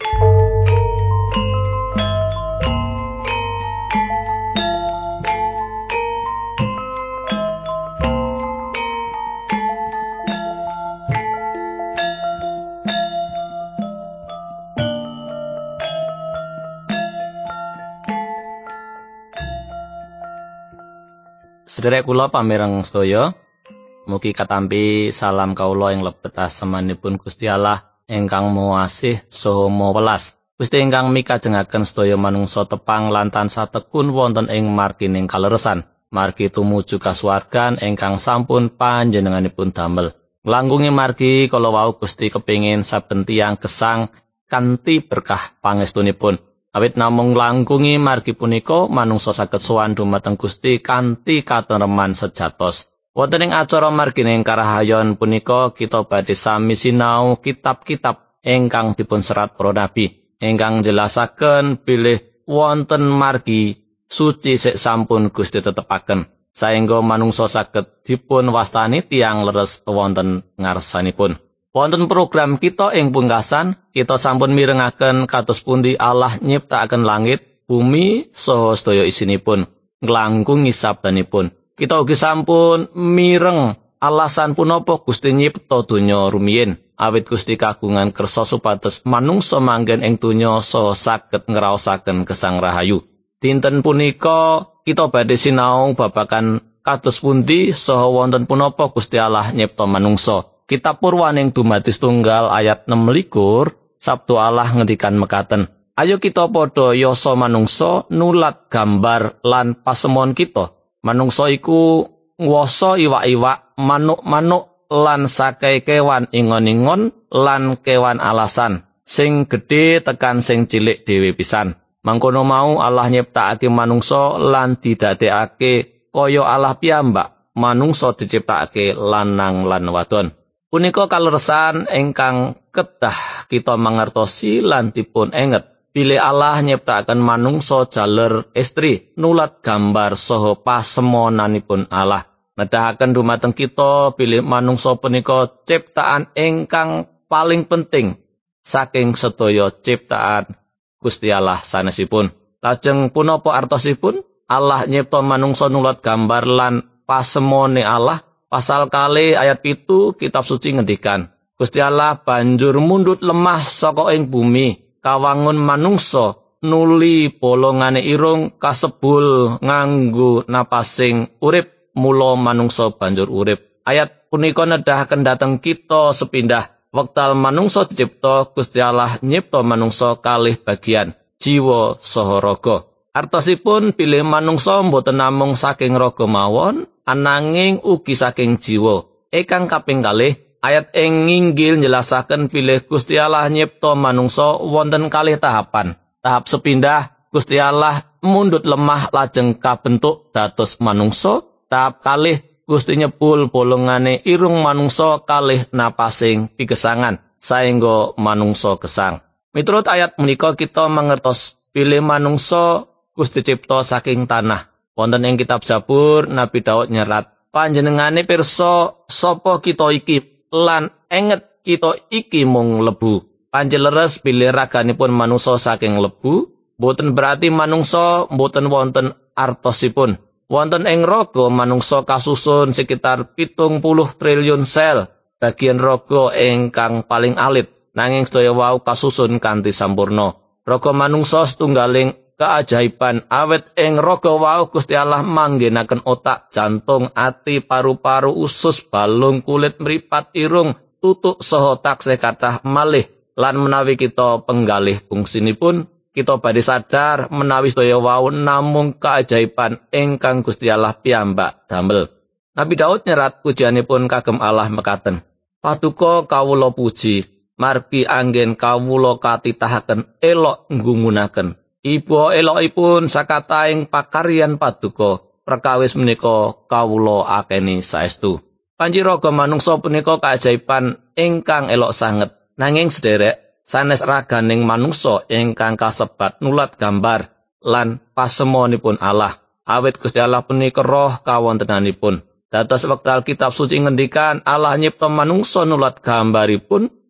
Sederek kula pamireng sedaya, mugi katampi salam kawula ing lebet asemanipun Gusti Allah ingkang Maha Asih saha Maha Welas. Gusti ingkang mikajengaken sedaya manungsa tepang lan tansah tekun wonten ing margining kaleresan, margi tumuju kasuwargan ingkang sampun panjenenganipun damel. Nglangkungi margi kala wau Gusti kepingin saben tiyang gesang kanthi berkah pangestunipun. Awit namung nglangkungi margi punika manungsa saged sowan dumateng Gusti kanthi katentreman sejatos. Wonten ing acara margining karahayon punika kita badhe sami sinau kitab-kitab ingkang dipunserat para nabi ingkang njelasaken bilih wonten margi suci sik sampun Gusti tetepaken saengga manungsa saged dipun wastani tiyang leres wonten ngarsanipun. Wonten program kita ing pungkasan, kita sampun mirengaken kados pundi Allah nyiptakaken langit, bumi, saha sedaya isinipun, nglangkungi sabdanipun. Kita ugi sampun mireng alasan punapa Gusti nyipta donya rumiyin, awit Gusti kagungan kersa supados manungsa manggen ing donya saha saged ngraosaken gesang rahayu. Dinten punika kita badhe sinau babagan kados pundi saha wonten punapa Gusti Allah nyipta manungsa. Kitab Purwaning dumadi setunggal ayat 26, sabda Allah ngendikan mekaten, ayo kita padha yasa manungsa nulat gambar lan pasemon kita. Manungsa iku nguwasa iwak-iwak, manuk-manuk lan sakai kewan ingon-ingon lan kewan alasan, sing gedhe tekan sing cilik dhewe pisan. Mangkono mau Allah nyiptakake manungsa lan didadekake kaya Allah piyambak. Manungsa diciptakake lanang lan wadon. Punika kaleresan ingkang kedah kita mangertosi lan dipun enget. Bilih Allah nyiptakaken manungsa jaler istri, nulat gambar saha pasemonanipun Allah. Nedahaken dumateng kita bilih manungsa punika ciptaan ingkang paling penting saking sedaya ciptaan Gusti Allah sanesipun. Lajeng punapa artosipun? Allah nyipta manungsa nulat gambar lan pasemone Allah. Pasal 2 ayat 7 kitab suci ngendikan, Gusti Allah banjur mundhut lemah saka ing bumi, kawangun manungsa nuli bolongane irung kasebul nganggo napasing urip, mula manungsa banjur urip. Ayat punika nedahaken dhateng kita sepindah wektal manungsa dicipta Gusti Allah nyipta manungsa kalih bagian, jiwa saha raga. Artosipun bilih manungsa boten namung saking raga mawon, ananging ugi saking jiwa. Ingkang kaping 2 ayat ing Injil njelasaken bilih Gusti Allah nyipta manungsa wonten kalih tahapan. Tahap sepindah Gusti Allah mundhut lemah lajeng kabentuk dados manungsa. Tahap kalih Gusti nyebul bolongane irung manungsa kalih napasing pigesangan saengga manungsa gesang. Miturut ayat menika kita mangertos bilih manungsa Gusti cipta saking tanah. Wonten ing kitab Zabur Nabi Daud nyerat, panjenengane pirsa sapa kita iki lan enget kita iki mung lebu. Panjen leres bilih raganipun manungsa saking lebu, boten berarti manungsa boten wonten artosipun. Wonten ing raga manungsa kasusun sekitar 70 triliun sel, bagian raga ingkang paling alit, nanging sedaya wau kasusun kanthi sampurna. Raga manungsa setunggaling keajaiban, awet ing raga wau Gusti Allah manggenaken otak, jantung, ati, paru-paru, usus, balung, kulit, mripat, irung, tutuk saha taksih kathah malih. Lan menawi kita penggalih fungsinipun, kita badhe sadar menawi sedaya wau namung keajaiban ingkang Gusti Allah piyambak damel. Nabi Daud nyerat pujianipun kagem Allah mekaten, Paduka kawula puji, margi anggen kawula katitahaken elok nggungunaken. Ibu elokipun sakataing pakaryan paduka, perkawis menika kawula akeni saestu. Panji raga manungsa punika kaajaiban ingkang elok sanget, nanging sederek sanes raganing manungsa ingkang kasebat nulat gambar lan pasemonipun Allah. Awit Gusti Allah punika roh kawontenanipun. Dados wektal kitab suci ngendikan Allah nyipta manungsa nulat gambaripun,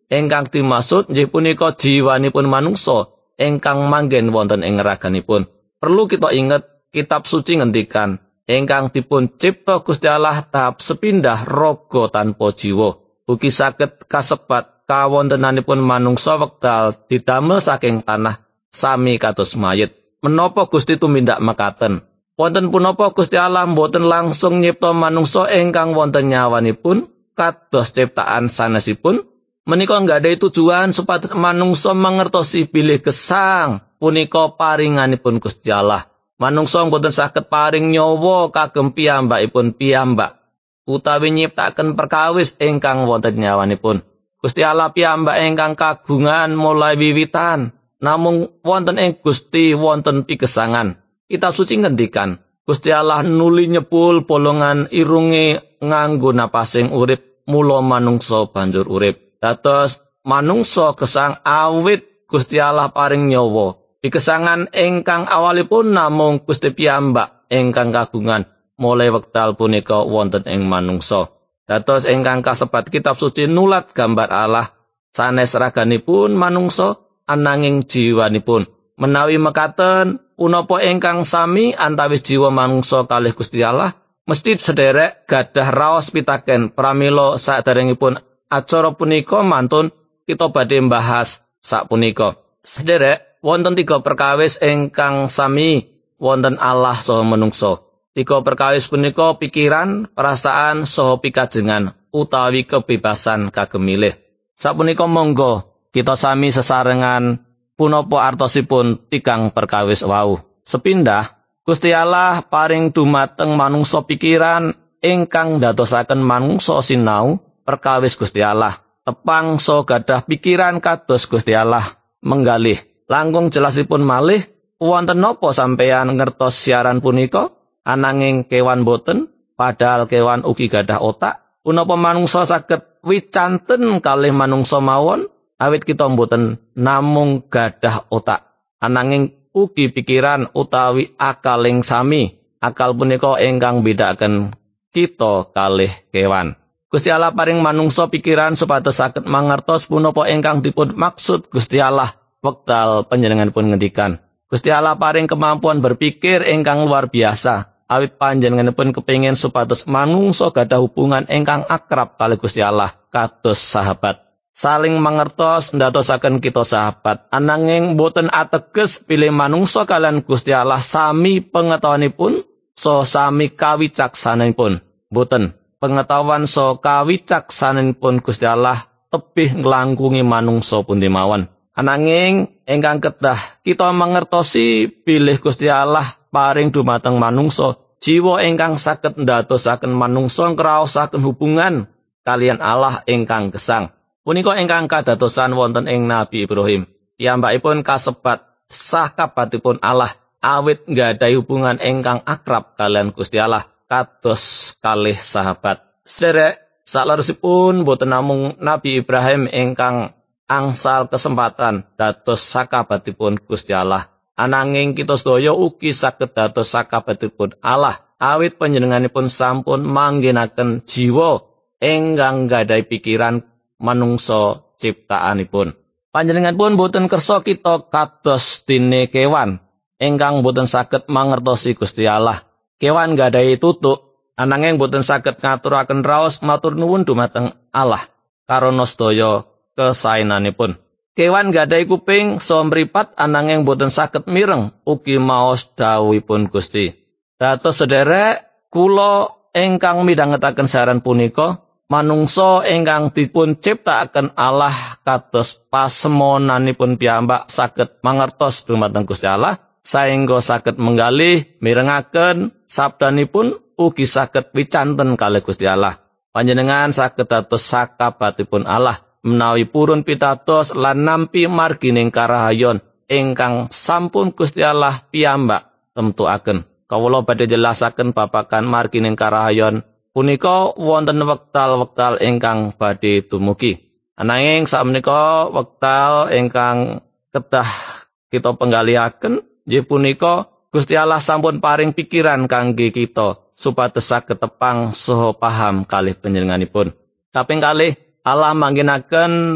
Ingkang dimaksud inggih punika jiwanipun manungsa ingkang manggen wonten ing raganipun. Perlu kita inget kitab suci ngendikan ingkang dipun cipta Gusti Allah tahap sepindah raga tanpa jiwa. Ugi saged kasebat kawontenanipun manungsa wekdal didamel saking tanah sami kados mayit. Menapa Gusti tumindak mekaten? Wonten punapa Gusti Allah mboten langsung nyipta manungsa ingkang wonten nyawanipun kados ciptaan sanesipun? Menika nggadahi tujuan supados manungsa mangertosi bilih gesang punika paringanipun Gusti Allah. Manungsa boten saged paring nyawa kagem piyambakipun piyambak utawi nyiptaken perkawis ingkang wonten nyawanipun. Gusti Allah piyambak ingkang kagungan mulai wiwitan, namung wonten ing Gusti wonten pigesangan. Kitab suci ngendikan Gusti Allah nuli nyepul bolongan irunge nganggo napasing urip, mula manungsa banjur urip. Dados manungsa gesang awit Gusti Allah paring nyawa. Pikesangan ingkang awalipun namung Gusti piyambak ingkang kagungan mulai wekdal punika wonten ing manungsa. Dados ingkang kasebat kitab suci nulat gambar Allah sanes raganipun manungsa ananging jiwanipun. Menawi mekaten punapa ingkang sami antawis jiwa manungsa kalih Gusti Allah mesti sederek gadah raos pitaken pramila saderengipun acara punika mantun kita badhe mbahas sapunika. Sederek, wonten 3 perkawis ingkang sami wonten Allah saha manungsa. 3 perkawis punika pikiran, perasaan saha pikajengan utawi kebebasan kagem milih. Sapunika monggo kita sami sesarengan punapa artosipun 3 perkawis wau. Sepindah Gusti Allah paring dumateng manungsa pikiran ingkang ndadosaken manungsa sinau perkawis Gusti Allah. Tepang so gadah pikiran kados Gusti Allah menggalih. Langkung jelasipun malih wonten napa sampeyan ngertos siaran punika? Ananging kewan boten, padahal kewan ugi gadah otak. Punapa manungsa saged wicanten kalih manungsa mawon? Awit kita boten namung gadah otak. Ananging ugi pikiran utawi akaling sami. Akal punika ingkang bedaken kita kalih kewan. Gusti Allah paring manungsa pikiran supados saged mangertos punapa ingkang dipun maksud Gusti Allah wekdal panjenenganipun ngendikan. Gusti Allah paring kemampuan berpikir ingkang luar biasa. Awit panjenenganipun kepingin supados manungsa gadah hubungan ingkang akrab kalih Gusti Allah kados sahabat. Saling mangertos ndadosaken kita sahabat. Ananging boten ateges bilih manungsa kalian Gusti Allah sami pengetahuanipun so sami kawicaksananipun. Boten. Pengetahuan so kawicaksananipun Gusti Allah tebih nglangkungi manungsa pundi mawon. Ananging ingkang kedah kita mangertosi bilih Gusti Allah paring dumateng manungsa jiwa ingkang saged ndadosaken manungsa ngraosaken hubungan kalian Allah ingkang gesang. Punika ingkang kadadosan wonten ing Nabi Ibrahim. Piyambakipun kasebat sahabatipun Allah awit nggadahi hubungan ingkang akrab kalian Gusti Allah. Kados kalih sahabat. Sederek, salerusipun boten namung Nabi Ibrahim ingkang angsal kesempatan dados sakabatipun Gusti Allah. Ananging kita sedaya ugi saged dados sakabatipun Allah. Awit panjenenganipun sampun manggenaken jiwa ingkang nggadhahi pikiran manungsa ciptaanipun. Panjenenganipun boten kersa kita kados dene kewan ingkang boten saged mangertosi Gusti Allah. Kewan nggadhahi tutuk, ananging boten saged ngaturaken raos matur nuwun dumateng Allah karana sedaya kesaenanipun. Kewan nggadhahi kuping saha mripat ananging boten saged mireng ugi maos dawuhipun Gusti. Dados sederek kula ingkang midhangetaken saran punika manungsa ingkang dipun ciptakaken Allah kados pasemonanipun piyambak saged mangertos dumateng Gusti Allah saengga saged menggalih mirengaken sabdanipun ugi saged wicanten kalih Gusti Allah. Panjenengan saged dados sakabatipun Allah menawi purun pitados lan nampi margining karahayon ingkang sampun Gusti Allah piyambak temtuaken. Kawula badhe jelasaken babagan margining karahayon punika wonten wektal-wektal ingkang badhe dumugi. Ananging sakmenika wektal ingkang kedah kita penggalihaken inggih punika Gusti Allah sampun paring pikiran kangge kita supados saged tepang saha paham kalih panjenenganipun. Kaping kalih Allah manggenaken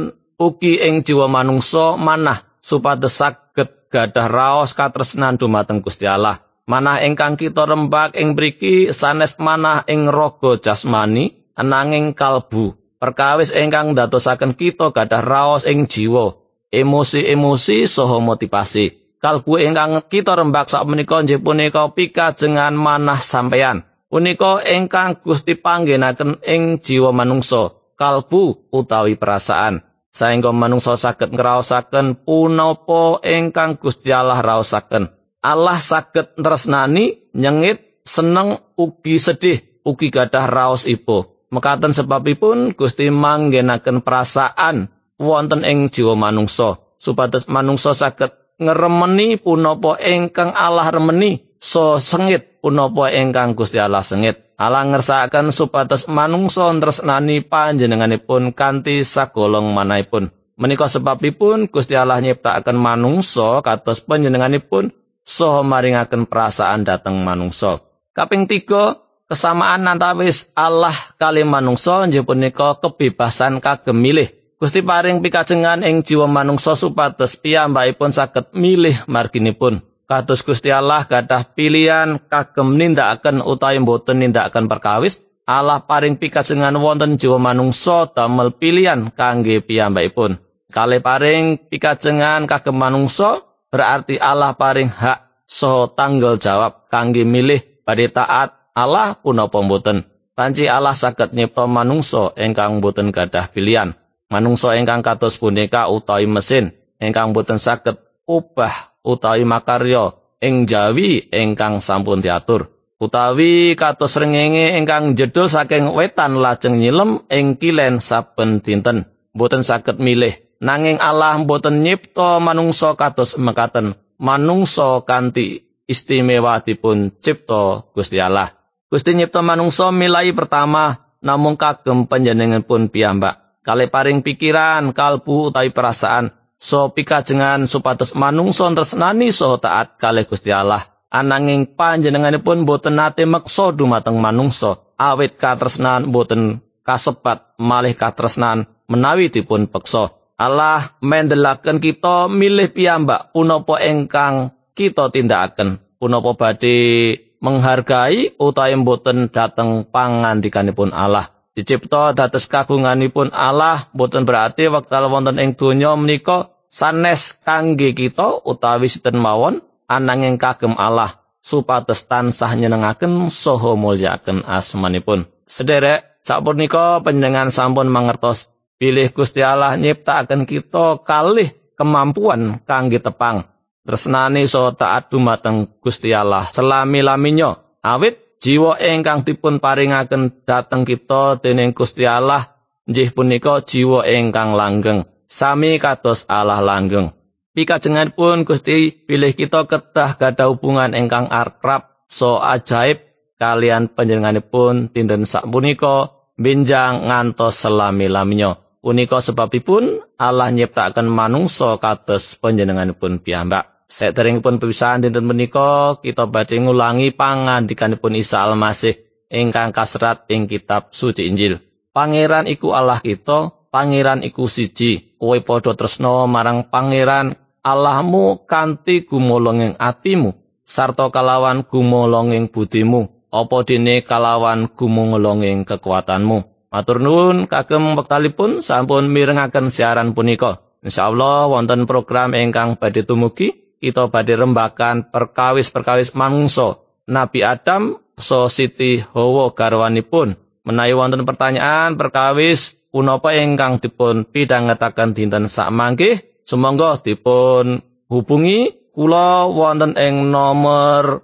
ugi ing jiwa manungsa manah supados saged gadah raos katresnan dumateng Gusti Allah. Manah ingkang kita rembak ing mriki sanes manah ing raga jasmani ananging kalbu. Perkawis ingkang dadosaken kita gadah raos ing jiwa, emosi-emosi saha motivasi. Kalbu ingkang kita rembak sakmenika inggih punika pikajengan manah sampeyan. Punika ingkang Gusti panggenaken ing jiwa manungsa, kalbu utawi perasaan. Saengga manungsa saged ngraosaken punapa ingkang Gusti Allah raosaken. Allah saged tresnani, nyengit, seneng, ugi sedih, ugi gadah raos ipo. Mekaten sebabipun Gusti manggenaken perasaan wonten ing jiwa manungsa, supados manungsa saged ngremeni punapa ingkang Allah remeni, so sengit punapa ingkang Gusti Allah sengit. Allah ngersakaken supados manungsa tresnani panjenenganipun kanthi sagolong manahipun. Menika sebabipun Gusti Allah nyiptakaken manungsa kados panjenenganipun saha maringaken perasaan dhateng manungsa. Kaping 3, kesamaan antawis Allah kalih manungsa inggih punika kebebasan kagem milih. Gusti paring pikajengan ing jiwa manungsa supados piyambakipun saged milih marginipun. Kados Gusti Allah gadah pilihan kagem nindakaken utawi boten nindakaken perkawis, Allah paring pikajengan wonten jiwa manungsa damel pilihan kangge piyambakipun. Kalih paring pikajengan kagem manungsa berarti Allah paring hak saha tanggung jawab kangge milih badhe taat Allah punapa boten. Panci Allah saged nyipta manungsa ingkang boten gadah pilihan. Manungsa ingkang kados boneka utawi mesin ingkang boten saged ubah utawi makarya ing jawi ingkang sampun diatur. Utawi kados srengenge ingkang jedul saking wetan lajeng nyilem ing kilen saben dinten. Boten saged milih. Nanging Allah boten nyipta manungsa kados mekaten. Manungsa kanthi istimewa dipun cipta Gusti Allah. Gusti nyipta manungsa milai pertama namung kagem panjenenganipun piyambak. Kalih paring pikiran, kalbu utawi perasaan, so pikajengan supados manungsa tresnani saha taat kalih Gusti Allah. Ananging panjenenganipun boten nate meksa dumateng manungsa, awit katresnan boten kasebat malih katresnan menawi dipun peksa. Allah mendelaken kita milih piyambak punapa ingkang kita tindakaken, punapa badhe menghargai utawi boten dhateng pangandikanipun Allah. Dicipta dados kagunganipun Allah boten berarti wekdal wonten ing donya menika sanes kangge kita utawi sinten mawon, ananging kagem Allah supados tansah nyenengaken saha mulyakaken asmanipun. Sederek, sapunika panjenengan sampun mangertos bilih Gusti Allah nyiptakaken kita kalih kemampuan kangge tepang tresnani saha taat dumateng Gusti Allah selami-laminya. Awit jiwa ingkang dipun paringaken dhateng kita dening Gusti Allah inggih punika jiwa ingkang langgeng, sami kados Allah langgeng. Pikajenganipun Gusti pilih kita kedah gadah hubungan ingkang akrab so ajaib kalian panjenenganipun dinten sapunika benjang ngantos selami-laminya. Punika sebabipun Allah nyiptakaken manungsa kados panjenenganipun piyambak. Saderengipun pisahan dinten menika kita badhe ngulangi pangandikanipun Isa Almasih ingkang kaserat ing kitab suci Injil. Pangeran iku Allah kita, pangeran iku siji. Kowe padha tresna marang pangeran Allahmu kanthi gumolong ing atimu sarta kalawan gumolong ing budimu, apa dene kalawan gumolong ing kekuatanmu. Matur nuwun kagem wektalipun sampun mirengaken siaran punika. Insyaallah wonten program ingkang badhe tumugi, kita badhe rembakan perkawis-perkawis manungsa Nabi Adam so Siti Hawa garwanipun. Menawi wonten pertanyaan perkawis punapa ingkang dipun pidhangetaken dinten sakmangke, sumangga dipun hubungi kula wonten ing nomor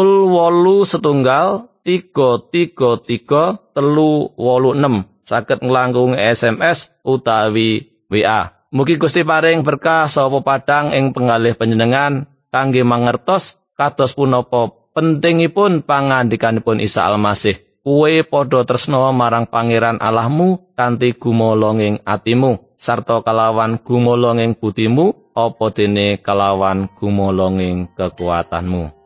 081333336 saged nglangkung SMS utawi WA. Mugi Gusti paring berkah saha padhang ing penggalih panjenengan kangge mangertos kados punapa pentingipun pangandikanipun Isa Almasih. Kowe padha tresna marang Pangeran Allahmu kanthi gumolong ing atimu sarta kalawan gumolong ing budimu apa dene kalawan gumolong ing kekuatanmu.